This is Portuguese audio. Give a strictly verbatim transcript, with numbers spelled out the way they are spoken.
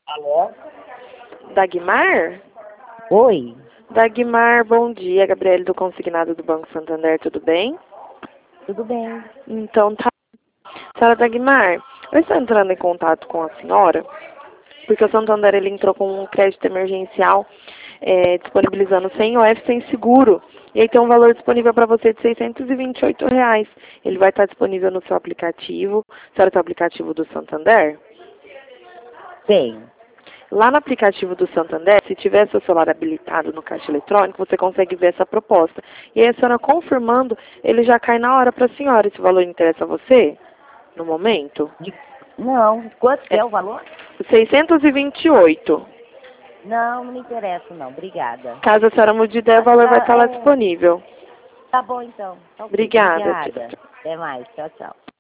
Alô? Dagmar? Oi, Dagmar, bom dia. Gabriele do Consignado do Banco Santander, tudo bem? tudo bem? Então tá. Senhora Dagmar, eu estou entrando em contato com a senhora, porque o Santander ele entrou com um crédito emergencial é, disponibilizando cem O F sem seguro. E aí tem um valor disponível para você de seiscentos e vinte e oito reais. Ele vai estar disponível no seu aplicativo. A senhora tem o aplicativo do Santander? Tenho. Lá no aplicativo do Santander, se tiver seu celular habilitado no caixa eletrônico, você consegue ver essa proposta. E aí a senhora confirmando, ele já cai na hora para a senhora. Esse valor interessa a você, no momento? De... Não, quanto que É é o valor? seiscentos e vinte e oito. Não, não me interessa não, obrigada. Caso a senhora mude de ideia, o Ah, valor vai tá, estar lá é, disponível. tá bom então, tá ok, Obrigada. Tchau, obrigada. tchau. Até mais, tchau, tchau.